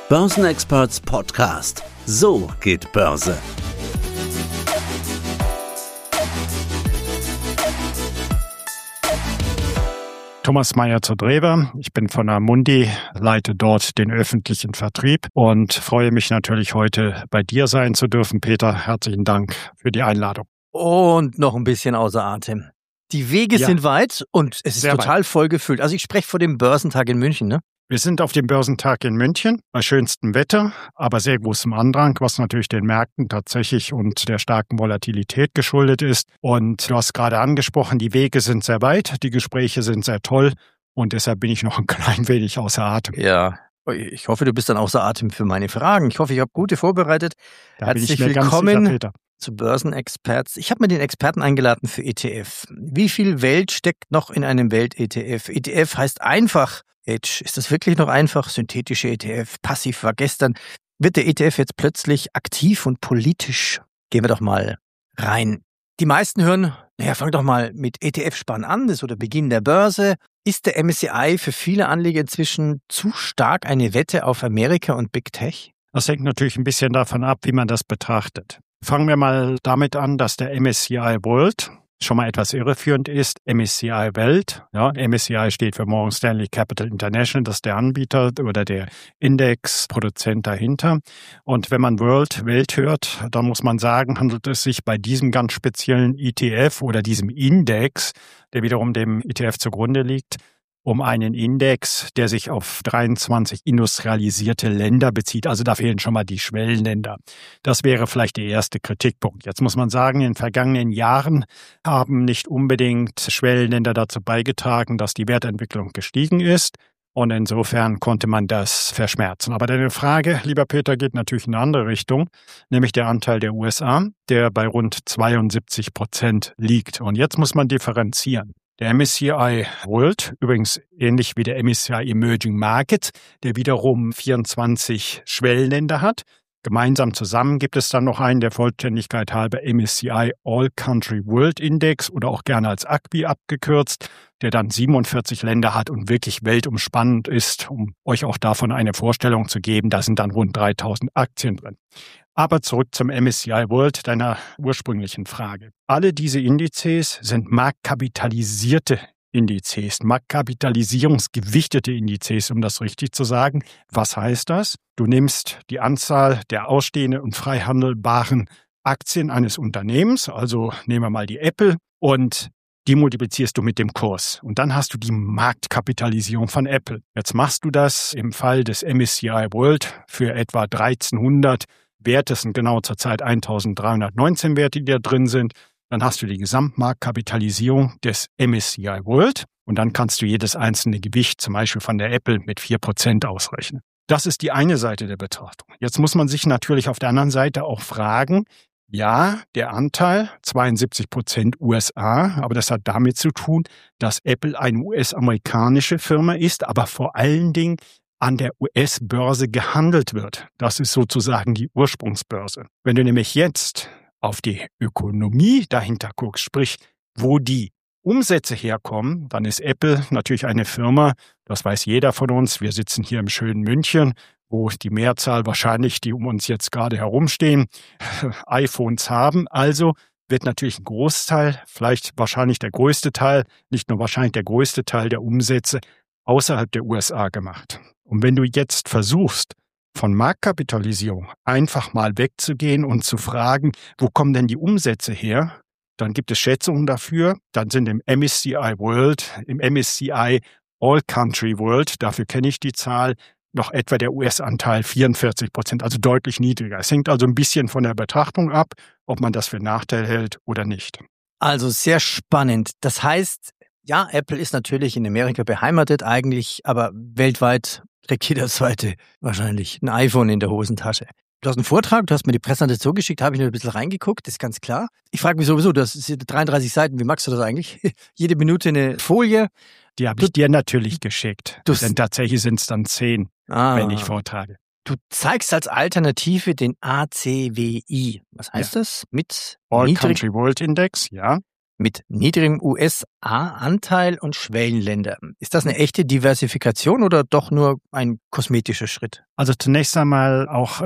Börsenexperts Podcast. So geht Börse. Thomas Meyer zur Drewer. Ich bin von Amundi, leite dort den öffentlichen Vertrieb und freue mich natürlich heute bei dir sein zu dürfen. Peter, herzlichen Dank für die Einladung. Und noch ein bisschen außer Atem. Die Wege sind weit und es ist sehr total weit. Vollgefüllt. Also ich spreche vor dem Börsentag in München, ne? Wir sind auf dem Börsentag in München bei schönstem Wetter, aber sehr großem Andrang, was natürlich den Märkten tatsächlich und der starken Volatilität geschuldet ist. Und du hast gerade angesprochen, die Wege sind sehr weit, die Gespräche sind sehr toll und deshalb bin ich noch ein klein wenig außer Atem. Ja. Ich hoffe, du bist dann außer Atem für meine Fragen. Ich hoffe, ich habe gute vorbereitet. Da bin ich Herzlich mir ganz willkommen sicher, Peter. zu Börsenexperts. Ich habe mir den Experten eingeladen für ETF. Wie viel Welt steckt noch in einem Welt-ETF? ETF heißt einfach Hedge. Ist das wirklich noch einfach? Synthetische ETF, passiv war gestern. Wird der ETF jetzt plötzlich aktiv und politisch? Gehen wir doch mal rein. Die meisten hören, fang doch mal mit ETF-Sparen an, das ist so der Beginn der Börse. Ist der MSCI für viele Anleger inzwischen zu stark eine Wette auf Amerika und Big Tech? Das hängt natürlich ein bisschen davon ab, wie man das betrachtet. Fangen wir mal damit an, dass der MSCI World schon mal etwas irreführend ist. MSCI Welt, ja, MSCI steht für Morgan Stanley Capital International, das ist der Anbieter oder der Indexproduzent dahinter. Und wenn man Welt hört, dann muss man sagen, handelt es sich bei diesem ganz speziellen ETF oder diesem Index, der wiederum dem ETF zugrunde liegt, um einen Index, der sich auf 23 industrialisierte Länder bezieht. Also da fehlen schon mal die Schwellenländer. Das wäre vielleicht der erste Kritikpunkt. Jetzt muss man sagen, in den vergangenen Jahren haben nicht unbedingt Schwellenländer dazu beigetragen, dass die Wertentwicklung gestiegen ist. Und insofern konnte man das verschmerzen. Aber deine Frage, lieber Peter, geht natürlich in eine andere Richtung, nämlich der Anteil der USA, der bei rund 72% liegt. Und jetzt muss man differenzieren. Der MSCI World, übrigens ähnlich wie der MSCI Emerging Markets, der wiederum 24 Schwellenländer hat. Gemeinsam zusammen gibt es dann noch einen, der Vollständigkeit halber MSCI All Country World Index oder auch gerne als ACWI abgekürzt, der dann 47 Länder hat und wirklich weltumspannend ist, um euch auch davon eine Vorstellung zu geben. Da sind dann rund 3000 Aktien drin. Aber zurück zum MSCI World, deiner ursprünglichen Frage. Alle diese Indizes sind marktkapitalisierte Indizes, marktkapitalisierungsgewichtete Indizes, um das richtig zu sagen. Was heißt das? Du nimmst die Anzahl der ausstehenden und frei handelbaren Aktien eines Unternehmens, also nehmen wir mal die Apple, und die multiplizierst du mit dem Kurs. Und dann hast du die Marktkapitalisierung von Apple. Jetzt machst du das im Fall des MSCI World für etwa 1300 Werte, sind genau zurzeit 1319 Werte, die da drin sind. Dann hast du die Gesamtmarktkapitalisierung des MSCI World und dann kannst du jedes einzelne Gewicht, zum Beispiel von der Apple, mit 4% ausrechnen. Das ist die eine Seite der Betrachtung. Jetzt muss man sich natürlich auf der anderen Seite auch fragen, ja, der Anteil 72% USA, aber das hat damit zu tun, dass Apple eine US-amerikanische Firma ist, aber vor allen Dingen an der US-Börse gehandelt wird. Das ist sozusagen die Ursprungsbörse. Wenn du nämlich jetzt auf die Ökonomie dahinter guckst, sprich, wo die Umsätze herkommen, dann ist Apple natürlich eine Firma, das weiß jeder von uns, wir sitzen hier im schönen München, wo die Mehrzahl wahrscheinlich, die um uns jetzt gerade herumstehen, iPhones haben. Also wird natürlich ein Großteil, vielleicht wahrscheinlich der größte Teil, nicht nur wahrscheinlich der größte Teil der Umsätze außerhalb der USA gemacht. Und wenn du jetzt versuchst, von Marktkapitalisierung einfach mal wegzugehen und zu fragen, wo kommen denn die Umsätze her, dann gibt es Schätzungen dafür. Dann sind im MSCI World, im MSCI All Country World, dafür kenne ich die Zahl, noch etwa der US-Anteil 44%, also deutlich niedriger. Es hängt also ein bisschen von der Betrachtung ab, ob man das für einen Nachteil hält oder nicht. Also sehr spannend. Das heißt, ja, Apple ist natürlich in Amerika beheimatet eigentlich, aber weltweit trägt jeder Zweite wahrscheinlich ein iPhone in der Hosentasche. Du hast einen Vortrag, du hast mir die Präsentation geschickt, habe ich nur ein bisschen reingeguckt, das ist ganz klar. Ich frage mich sowieso, das sind 33 Seiten, wie magst du das eigentlich? Jede Minute eine Folie. Die habe ich dir natürlich geschickt, denn tatsächlich sind es dann 10, wenn ich vortrage. Du zeigst als Alternative den ACWI. Was heißt das? Mit All Country World Index, ja. mit niedrigem USA-Anteil und Schwellenländer. Ist das eine echte Diversifikation oder doch nur ein kosmetischer Schritt? Also zunächst einmal auch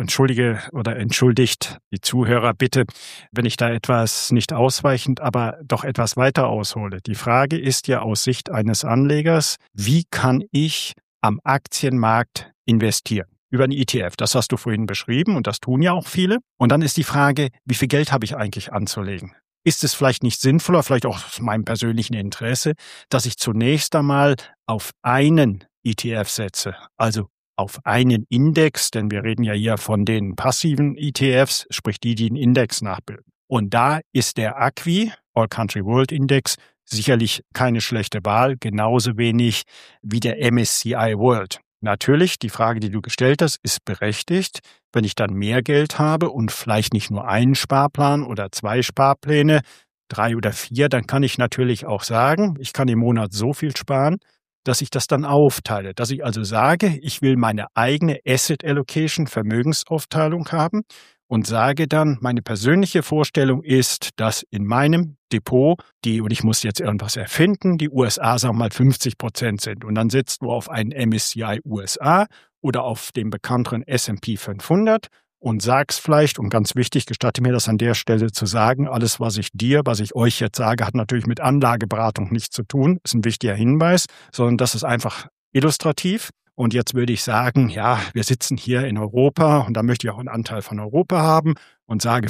entschuldigt die Zuhörer bitte, wenn ich da etwas nicht ausweichend, aber doch etwas weiter aushole. Die Frage ist ja aus Sicht eines Anlegers, wie kann ich am Aktienmarkt investieren? Über einen ETF, das hast du vorhin beschrieben und das tun ja auch viele. Und dann ist die Frage, wie viel Geld habe ich eigentlich anzulegen? Ist es vielleicht nicht sinnvoller, vielleicht auch aus meinem persönlichen Interesse, dass ich zunächst einmal auf einen ETF setze, also auf einen Index, denn wir reden ja hier von den passiven ETFs, sprich die einen Index nachbilden. Und da ist der ACWI, All Country World Index, sicherlich keine schlechte Wahl, genauso wenig wie der MSCI World. Natürlich, die Frage, die du gestellt hast, ist berechtigt. Wenn ich dann mehr Geld habe und vielleicht nicht nur einen Sparplan oder 2 Sparpläne, 3 oder 4, dann kann ich natürlich auch sagen, ich kann im Monat so viel sparen, dass ich das dann aufteile. Dass ich also sage, ich will meine eigene Asset Allocation, Vermögensaufteilung haben und sage dann, meine persönliche Vorstellung ist, dass in meinem Depot und ich muss jetzt irgendwas erfinden, die USA, sagen wir mal, 50% sind. Und dann setzt du auf einen MSCI USA oder auf den bekannteren S&P 500 und sagst vielleicht, und ganz wichtig, gestatte mir das an der Stelle zu sagen, alles, was ich euch jetzt sage, hat natürlich mit Anlageberatung nichts zu tun, ist ein wichtiger Hinweis, sondern das ist einfach illustrativ. Und jetzt würde ich sagen, ja, wir sitzen hier in Europa und da möchte ich auch einen Anteil von Europa haben und sage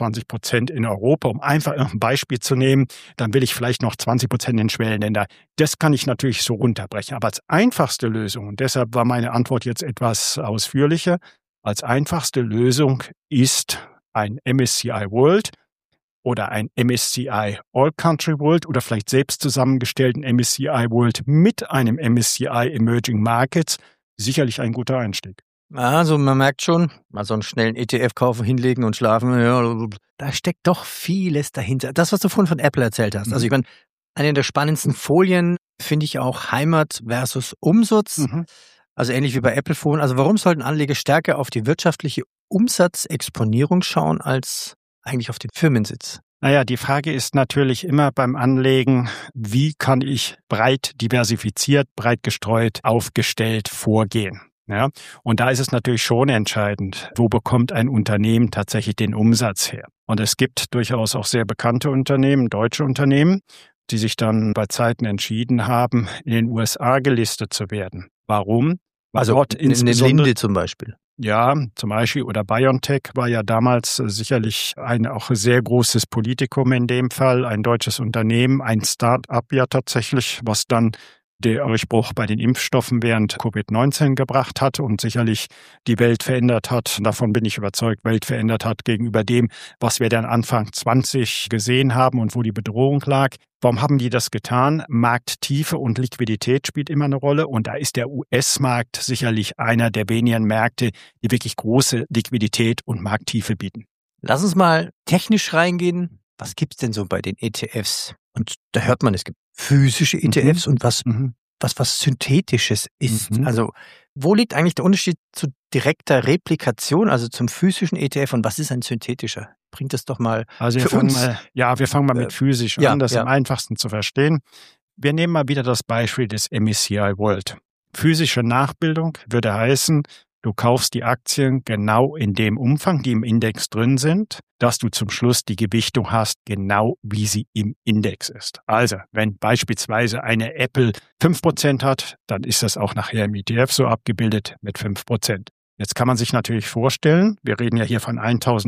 25% in Europa, um einfach ein Beispiel zu nehmen, dann will ich vielleicht noch 20% in Schwellenländer. Das kann ich natürlich so runterbrechen. Aber als einfachste Lösung, und deshalb war meine Antwort jetzt etwas ausführlicher, als einfachste Lösung ist ein MSCI World oder ein MSCI All Country World oder vielleicht selbst zusammengestellten MSCI World mit einem MSCI Emerging Markets sicherlich ein guter Einstieg. Also man merkt schon, mal so einen schnellen ETF kaufen, hinlegen und schlafen, ja, da steckt doch vieles dahinter. Das, was du vorhin von Apple erzählt hast. Also ich meine, eine der spannendsten Folien finde ich auch Heimat versus Umsatz. Also ähnlich wie bei Apple vorhin. Also warum sollten Anleger stärker auf die wirtschaftliche Umsatzexponierung schauen als eigentlich auf den Firmensitz? Naja, die Frage ist natürlich immer beim Anlegen, wie kann ich breit diversifiziert, breit gestreut, aufgestellt vorgehen? Ja, und da ist es natürlich schon entscheidend, wo bekommt ein Unternehmen tatsächlich den Umsatz her? Und es gibt durchaus auch sehr bekannte Unternehmen, deutsche Unternehmen, die sich dann bei Zeiten entschieden haben, in den USA gelistet zu werden. Warum? Also dort in Linde zum Beispiel. Ja, zum Beispiel, oder BioNTech war ja damals sicherlich ein auch sehr großes Politikum in dem Fall, ein deutsches Unternehmen, ein Start-up ja tatsächlich, was dann der Durchbruch bei den Impfstoffen während Covid-19 gebracht hat und sicherlich die Welt verändert hat. Davon bin ich überzeugt, Welt verändert hat gegenüber dem, was wir dann Anfang 20 gesehen haben und wo die Bedrohung lag. Warum haben die das getan? Markttiefe und Liquidität spielt immer eine Rolle und da ist der US-Markt sicherlich einer der wenigen Märkte, die wirklich große Liquidität und Markttiefe bieten. Lass uns mal technisch reingehen. Was gibt's denn so bei den ETFs? Und da hört man, es gibt physische ETFs und was Synthetisches ist. Also wo liegt eigentlich der Unterschied zu direkter Replikation, also zum physischen ETF und was ist ein synthetischer? Bringt das doch mal für uns. Wir fangen mal mit physisch an, das ist am einfachsten zu verstehen. Wir nehmen mal wieder das Beispiel des MSCI World. Physische Nachbildung würde heißen, du kaufst die Aktien genau in dem Umfang, die im Index drin sind, dass du zum Schluss die Gewichtung hast, genau wie sie im Index ist. Also, wenn beispielsweise eine Apple 5% hat, dann ist das auch nachher im ETF so abgebildet mit 5%. Jetzt kann man sich natürlich vorstellen, wir reden ja hier von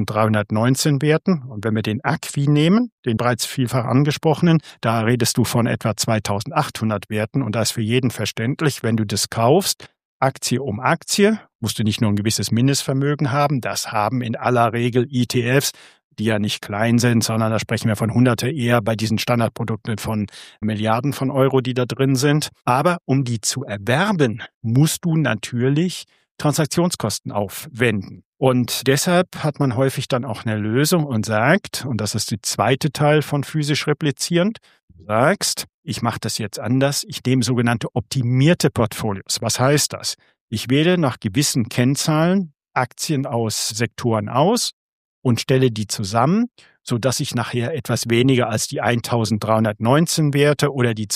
1319 Werten und wenn wir den ACWI nehmen, den bereits vielfach angesprochenen, da redest du von etwa 2800 Werten und da ist für jeden verständlich, wenn du das kaufst, Aktie um Aktie, musst du nicht nur ein gewisses Mindestvermögen haben, das haben in aller Regel ETFs, die ja nicht klein sind, sondern da sprechen wir von Hunderte eher bei diesen Standardprodukten von Milliarden von Euro, die da drin sind. Aber um die zu erwerben, musst du natürlich Transaktionskosten aufwenden. Und deshalb hat man häufig dann auch eine Lösung und sagt, und das ist der zweite Teil von physisch replizierend, du sagst, ich mache das jetzt anders, ich nehme sogenannte optimierte Portfolios. Was heißt das? Ich wähle nach gewissen Kennzahlen Aktien aus Sektoren aus und stelle die zusammen, sodass ich nachher etwas weniger als die 1319 Werte oder die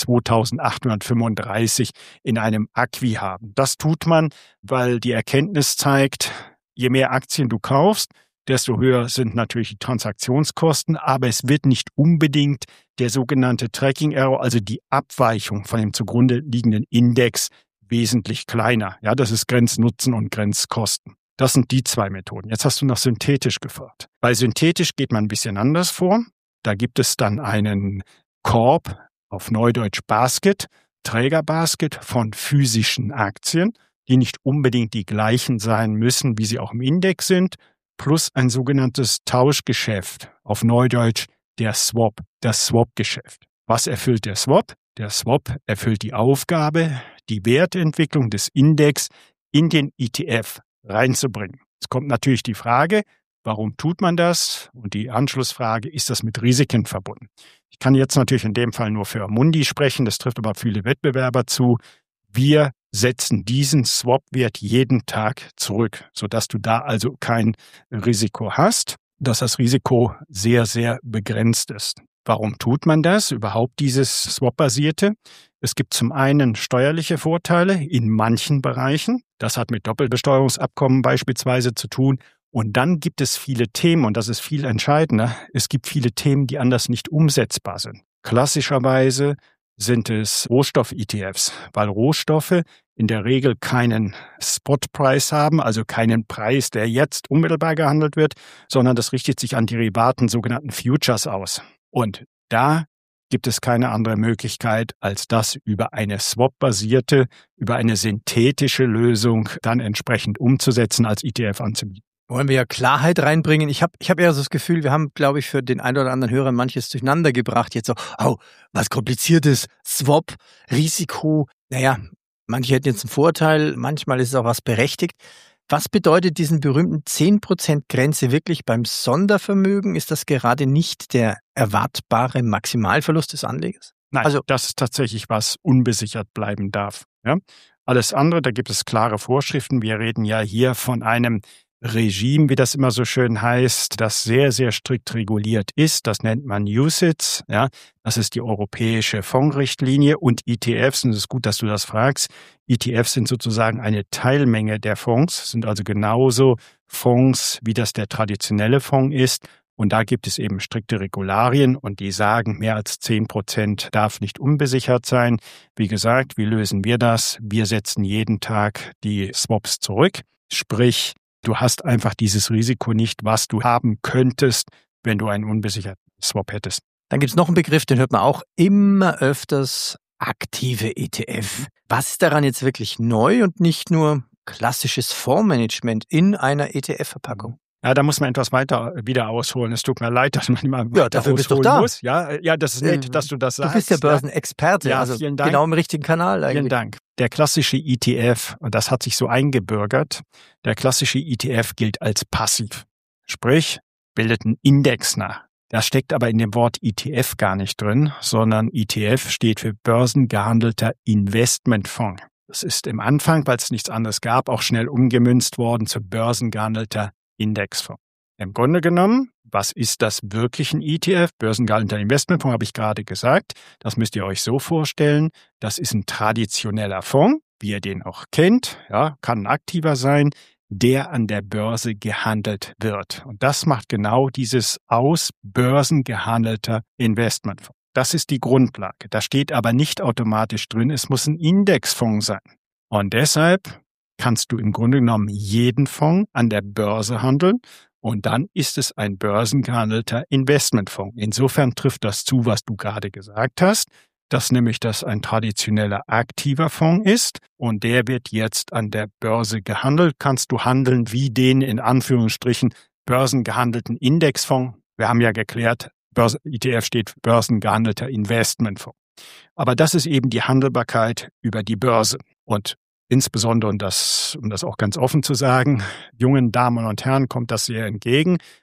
2835 in einem Acquis habe. Das tut man, weil die Erkenntnis zeigt, je mehr Aktien du kaufst, desto höher sind natürlich die Transaktionskosten, aber es wird nicht unbedingt der sogenannte Tracking Error, also die Abweichung von dem zugrunde liegenden Index, wesentlich kleiner. Ja, das ist Grenznutzen und Grenzkosten. Das sind die zwei Methoden. Jetzt hast du noch synthetisch gefragt. Bei synthetisch geht man ein bisschen anders vor. Da gibt es dann einen Korb, auf Neudeutsch Basket, Trägerbasket von physischen Aktien, die nicht unbedingt die gleichen sein müssen, wie sie auch im Index sind, plus ein sogenanntes Tauschgeschäft, auf Neudeutsch der Swap, das Swap-Geschäft. Was erfüllt der Swap? Der Swap erfüllt die Aufgabe, die Wertentwicklung des Index in den ETF reinzubringen. Es kommt natürlich die Frage, warum tut man das? Und die Anschlussfrage, ist das mit Risiken verbunden? Ich kann jetzt natürlich in dem Fall nur für Amundi sprechen, das trifft aber viele Wettbewerber zu. Wir setzen diesen Swap-Wert jeden Tag zurück, sodass du da also kein Risiko hast, dass das Risiko sehr, sehr begrenzt ist. Warum tut man das? Überhaupt dieses Swap-basierte? Es gibt zum einen steuerliche Vorteile in manchen Bereichen. Das hat mit Doppelbesteuerungsabkommen beispielsweise zu tun. Und dann gibt es viele Themen, und das ist viel entscheidender, es gibt viele Themen, die anders nicht umsetzbar sind. Klassischerweise sind es Rohstoff-ETFs, weil Rohstoffe in der Regel keinen Spot-Preis haben, also keinen Preis, der jetzt unmittelbar gehandelt wird, sondern das richtet sich an Derivaten, sogenannten Futures aus. Und da gibt es keine andere Möglichkeit, als das über eine Swap-basierte, über eine synthetische Lösung dann entsprechend umzusetzen, als ETF anzubieten. Wollen wir ja Klarheit reinbringen. Ich hab eher so das Gefühl, wir haben, glaube ich, für den einen oder anderen Hörer manches durcheinander gebracht. Jetzt so, was Kompliziertes, Swap, Risiko. Naja, manche hätten jetzt einen Vorteil, manchmal ist es auch was berechtigt. Was bedeutet diesen berühmten 10% Grenze wirklich beim Sondervermögen? Ist das gerade nicht der erwartbare Maximalverlust des Anlegers? Nein, also das ist tatsächlich was unbesichert bleiben darf. Ja? Alles andere, da gibt es klare Vorschriften. Wir reden ja hier von einem Regime, wie das immer so schön heißt, das sehr, sehr strikt reguliert ist. Das nennt man UCITS. Ja, das ist die europäische Fondsrichtlinie und ETFs. Und es ist gut, dass du das fragst. ETFs sind sozusagen eine Teilmenge der Fonds, sind also genauso Fonds, wie das der traditionelle Fonds ist. Und da gibt es eben strikte Regularien und die sagen, mehr als 10% darf nicht unbesichert sein. Wie gesagt, wie lösen wir das? Wir setzen jeden Tag die Swaps zurück. Sprich, du hast einfach dieses Risiko nicht, was du haben könntest, wenn du einen unbesicherten Swap hättest. Dann gibt es noch einen Begriff, den hört man auch immer öfters, aktive ETF. Was ist daran jetzt wirklich neu und nicht nur klassisches Fondsmanagement in einer ETF-Verpackung? Ja, da muss man etwas weiter wieder ausholen. Es tut mir leid, dass man immer weiter dafür bist du da. Muss. Ja, das ist nett, dass du das sagst. Du bist ja Börsenexperte, ja, also vielen Dank. Genau im richtigen Kanal eigentlich. Vielen Dank. Der klassische ETF, und das hat sich so eingebürgert, der klassische ETF gilt als passiv. Sprich, bildet einen Index nach. Das steckt aber in dem Wort ETF gar nicht drin, sondern ETF steht für börsengehandelter Investmentfonds. Das ist im Anfang, weil es nichts anderes gab, auch schnell umgemünzt worden zu börsengehandelter Indexfonds. Im Grunde genommen, was ist das wirklich ein ETF? Börsengehandelter Investmentfonds habe ich gerade gesagt. Das müsst ihr euch so vorstellen. Das ist ein traditioneller Fonds, wie ihr den auch kennt. Ja, kann ein aktiver sein, der an der Börse gehandelt wird. Und das macht genau dieses aus börsengehandelter Investmentfonds. Das ist die Grundlage. Da steht aber nicht automatisch drin, es muss ein Indexfonds sein. Und deshalb kannst du im Grunde genommen jeden Fonds an der Börse handeln und dann ist es ein börsengehandelter Investmentfonds. Insofern trifft das zu, was du gerade gesagt hast, dass nämlich das ein traditioneller aktiver Fonds ist und der wird jetzt an der Börse gehandelt. Kannst du handeln wie den in Anführungsstrichen börsengehandelten Indexfonds. Wir haben ja geklärt, ETF steht für börsengehandelter Investmentfonds. Aber das ist eben die Handelbarkeit über die Börse. Und insbesondere, um das auch ganz offen zu sagen, jungen Damen und Herren kommt das sehr entgegen,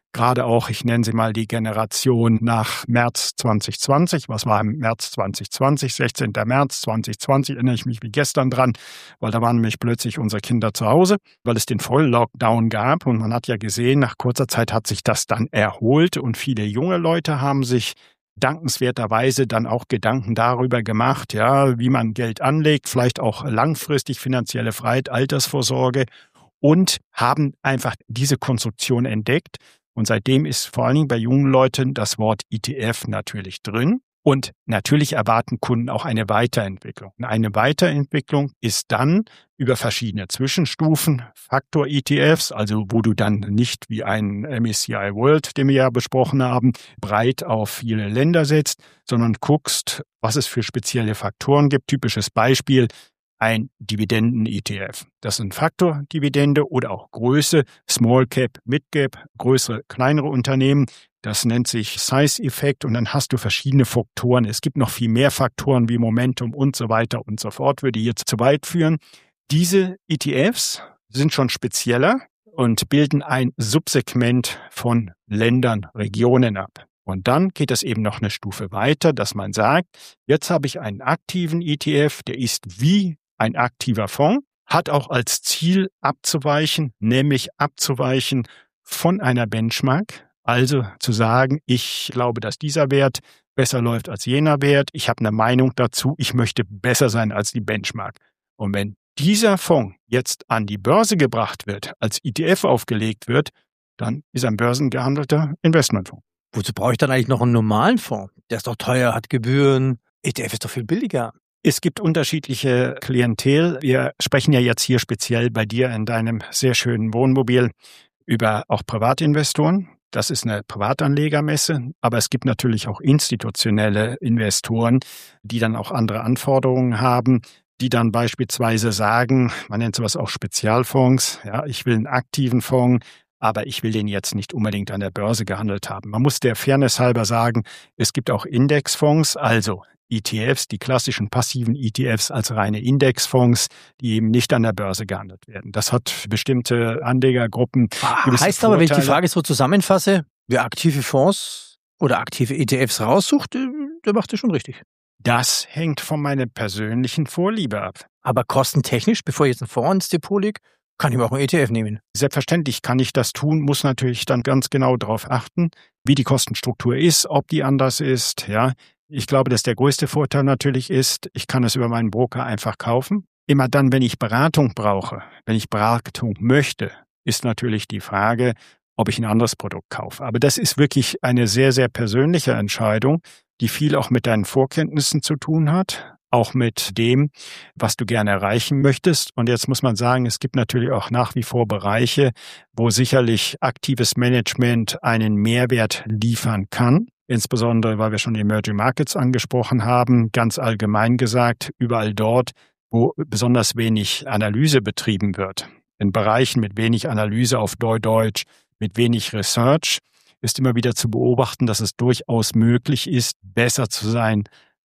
Gerade auch, ich nenne sie mal die Generation nach März 2020. Was war im März 2020? 16. März 2020, erinnere ich mich wie gestern dran, weil da waren nämlich plötzlich unsere Kinder zu Hause, weil es den Voll-Lockdown gab. Und man hat ja gesehen, nach kurzer Zeit hat sich das dann erholt und viele junge Leute haben sich dankenswerterweise dann auch Gedanken darüber gemacht, ja, wie man Geld anlegt, vielleicht auch langfristig finanzielle Freiheit, Altersvorsorge und haben einfach diese Konstruktion entdeckt. Und seitdem ist vor allen Dingen bei jungen Leuten das Wort ETF natürlich drin. Und natürlich erwarten Kunden auch eine Weiterentwicklung. Eine Weiterentwicklung ist dann über verschiedene Zwischenstufen, Faktor-ETFs, also wo du dann nicht wie ein MSCI World, den wir ja besprochen haben, breit auf viele Länder setzt, sondern guckst, was es für spezielle Faktoren gibt. Typisches Beispiel, ein Dividenden-ETF. Das sind Faktor-Dividende oder auch Größe, Small Cap, Mid Cap, größere, kleinere Unternehmen. Das nennt sich Size-Effekt und dann hast du verschiedene Faktoren. Es gibt noch viel mehr Faktoren wie Momentum und so weiter und so fort, würde jetzt zu weit führen. Diese ETFs sind schon spezieller und bilden ein Subsegment von Ländern, Regionen ab. Und dann geht es eben noch eine Stufe weiter, dass man sagt, jetzt habe ich einen aktiven ETF, der ist wie ein aktiver Fonds, hat auch als Ziel abzuweichen, nämlich abzuweichen von einer Benchmark. Also zu sagen, ich glaube, dass dieser Wert besser läuft als jener Wert. Ich habe eine Meinung dazu. Ich möchte besser sein als die Benchmark. Und wenn dieser Fonds jetzt an die Börse gebracht wird, als ETF aufgelegt wird, dann ist ein börsengehandelter Investmentfonds. Wozu brauche ich dann eigentlich noch einen normalen Fonds? Der ist doch teuer, hat Gebühren. ETF ist doch viel billiger. Es gibt unterschiedliche Klientel. Wir sprechen ja jetzt hier speziell bei dir in deinem sehr schönen Wohnmobil über auch Privatinvestoren. Das ist eine Privatanlegermesse, aber es gibt natürlich auch institutionelle Investoren, die dann auch andere Anforderungen haben, die dann beispielsweise sagen, man nennt sowas auch Spezialfonds, ja, ich will einen aktiven Fonds, aber ich will den jetzt nicht unbedingt an der Börse gehandelt haben. Man muss der Fairness halber sagen, es gibt auch Indexfonds, also ETFs, die klassischen passiven ETFs als reine Indexfonds, die eben nicht an der Börse gehandelt werden. Das hat bestimmte Anlegergruppen. Heißt aber, wenn ich die Frage so zusammenfasse, wer aktive Fonds oder aktive ETFs raussucht, der macht das schon richtig. Das hängt von meiner persönlichen Vorliebe ab. Aber kostentechnisch, bevor ich jetzt einen Fonds ins Depot lege, kann ich mir auch einen ETF nehmen. Selbstverständlich kann ich das tun, muss natürlich dann ganz genau darauf achten, wie die Kostenstruktur ist, ob die anders ist, ja. Ich glaube, dass der größte Vorteil natürlich ist, ich kann es über meinen Broker einfach kaufen. Immer dann, wenn ich Beratung brauche, wenn ich Beratung möchte, ist natürlich die Frage, ob ich ein anderes Produkt kaufe. Aber das ist wirklich eine sehr, sehr persönliche Entscheidung, die viel auch mit deinen Vorkenntnissen zu tun hat, auch mit dem, was du gerne erreichen möchtest. Und jetzt muss man sagen, es gibt natürlich auch nach wie vor Bereiche, wo sicherlich aktives Management einen Mehrwert liefern kann. Insbesondere, weil wir schon die Emerging Markets angesprochen haben, ganz allgemein gesagt, überall dort, wo besonders wenig Analyse betrieben wird. In Bereichen mit wenig Analyse auf Deutsch, mit wenig Research, ist immer wieder zu beobachten, dass es durchaus möglich ist, besser zu sein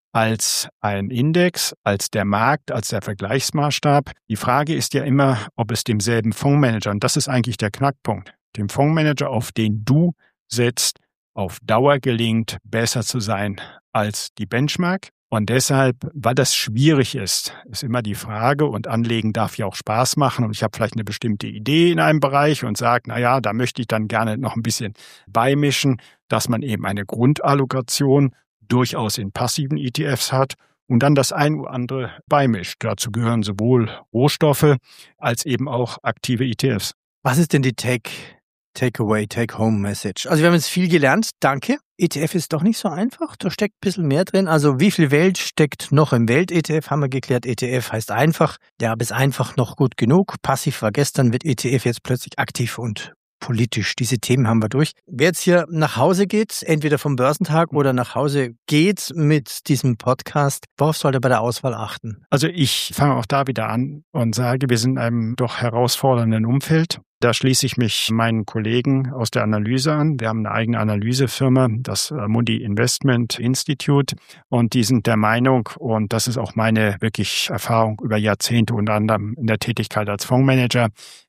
als ein Index, als der Markt, als der Vergleichsmaßstab. Die Frage ist ja immer, ob es demselben Fondsmanager, und das ist eigentlich der Knackpunkt, dem Fondsmanager, auf den du setzt, auf Dauer gelingt, besser zu sein als die Benchmark. Und deshalb, weil das schwierig ist immer die Frage, und Anlegen darf ja auch Spaß machen. Und ich habe vielleicht eine bestimmte Idee in einem Bereich und sage, naja, da möchte ich dann gerne noch ein bisschen beimischen, dass man eben eine Grundallokation durchaus in passiven ETFs hat und dann das ein oder andere beimischt. Dazu gehören sowohl Rohstoffe als eben auch aktive ETFs. Was ist denn die Takeaway, Take-Home-Message? Also wir haben jetzt viel gelernt, danke. ETF ist doch nicht so einfach, da steckt ein bisschen mehr drin. Also wie viel Welt steckt noch im Welt-ETF, haben wir geklärt. ETF heißt einfach, ja, aber ist einfach noch gut genug. Passiv war gestern, wird ETF jetzt plötzlich aktiv und politisch. Diese Themen haben wir durch. Wer jetzt hier nach Hause geht, entweder vom Börsentag oder nach Hause geht mit diesem Podcast, worauf soll er bei der Auswahl achten? Also ich fange auch da wieder an und sage, wir sind in einem doch herausfordernden Umfeld. Da schließe ich mich meinen Kollegen aus der Analyse an. Wir haben eine eigene Analysefirma, das Mundi Investment Institute. Und die sind der Meinung, und das ist auch meine wirklich Erfahrung über Jahrzehnte, unter anderem in der Tätigkeit als Fondsmanager,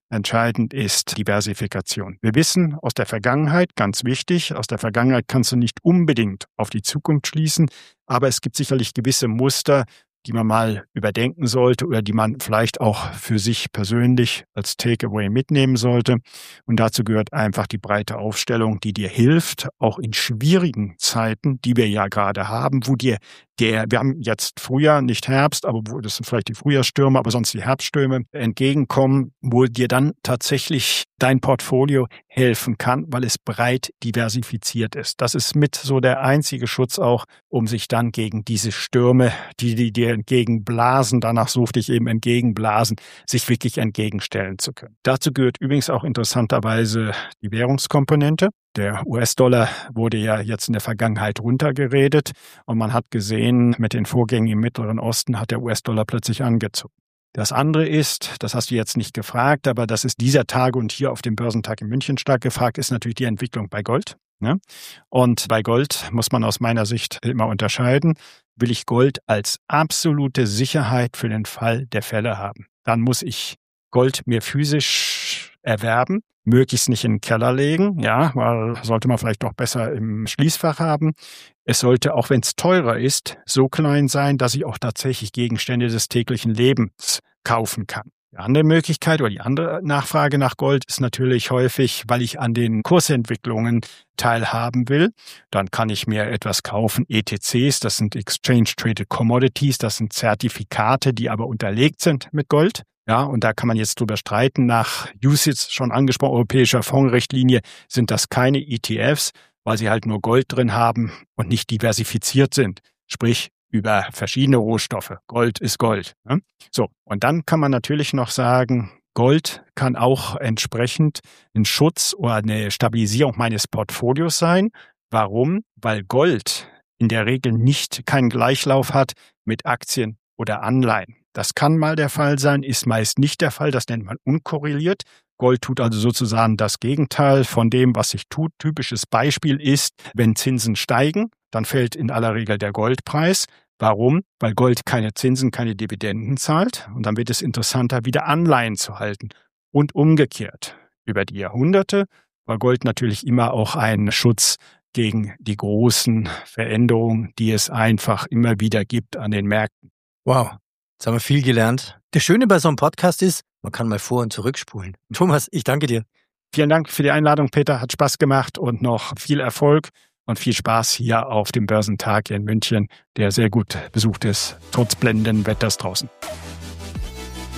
Entscheidend ist Diversifikation. Wir wissen aus der Vergangenheit, ganz wichtig, aus der Vergangenheit kannst du nicht unbedingt auf die Zukunft schließen, aber es gibt sicherlich gewisse Muster, die man mal überdenken sollte oder die man vielleicht auch für sich persönlich als Takeaway mitnehmen sollte. Und dazu gehört einfach die breite Aufstellung, die dir hilft, auch in schwierigen Zeiten, die wir ja gerade haben, wo wir haben jetzt Frühjahr, nicht Herbst, aber das sind vielleicht die Frühjahrsstürme, aber sonst die Herbststürme entgegenkommen, wo dir dann tatsächlich dein Portfolio helfen kann, weil es breit diversifiziert ist. Das ist mit so der einzige Schutz auch, um sich dann gegen diese Stürme, die dir entgegenblasen, danach suchte ich eben entgegenblasen, sich wirklich entgegenstellen zu können. Dazu gehört übrigens auch interessanterweise die Währungskomponente. Der US-Dollar wurde ja jetzt in der Vergangenheit runtergeredet und man hat gesehen, mit den Vorgängen im Mittleren Osten hat der US-Dollar plötzlich angezogen. Das andere ist, das hast du jetzt nicht gefragt, aber das ist dieser Tage und hier auf dem Börsentag in München stark gefragt, ist natürlich die Entwicklung bei Gold. Ne? Und bei Gold muss man aus meiner Sicht immer unterscheiden, will ich Gold als absolute Sicherheit für den Fall der Fälle haben. Dann muss ich Gold mir physisch erwerben, möglichst nicht in den Keller legen, ja, weil sollte man vielleicht doch besser im Schließfach haben. Es sollte, auch wenn es teurer ist, so klein sein, dass ich auch tatsächlich Gegenstände des täglichen Lebens kaufen kann. Die andere Möglichkeit oder die andere Nachfrage nach Gold ist natürlich häufig, weil ich an den Kursentwicklungen teilhaben will. Dann kann ich mir etwas kaufen, ETCs, das sind Exchange Traded Commodities, das sind Zertifikate, die aber unterlegt sind mit Gold. Ja, und da kann man jetzt drüber streiten. Nach UCITS schon angesprochen, europäischer Fondsrichtlinie, sind das keine ETFs, weil sie halt nur Gold drin haben und nicht diversifiziert sind. Sprich, über verschiedene Rohstoffe. Gold ist Gold. Ne? So, und dann kann man natürlich noch sagen, Gold kann auch entsprechend ein Schutz oder eine Stabilisierung meines Portfolios sein. Warum? Weil Gold in der Regel keinen Gleichlauf hat mit Aktien oder Anleihen. Das kann mal der Fall sein, ist meist nicht der Fall. Das nennt man unkorreliert. Gold tut also sozusagen das Gegenteil von dem, was sich tut. Typisches Beispiel ist, wenn Zinsen steigen, dann fällt in aller Regel der Goldpreis. Warum? Weil Gold keine Zinsen, keine Dividenden zahlt. Und dann wird es interessanter, wieder Anleihen zu halten. Und umgekehrt. Über die Jahrhunderte war Gold natürlich immer auch ein Schutz gegen die großen Veränderungen, die es einfach immer wieder gibt an den Märkten. Wow, jetzt haben wir viel gelernt. Das Schöne bei so einem Podcast ist, man kann mal vor- und zurückspulen. Thomas, ich danke dir. Vielen Dank für die Einladung, Peter. Hat Spaß gemacht und noch viel Erfolg und viel Spaß hier auf dem Börsentag in München, der sehr gut besucht ist, trotz blendenden Wetters draußen.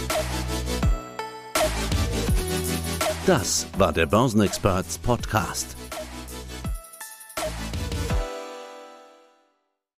Das war der Börsenexperts Podcast.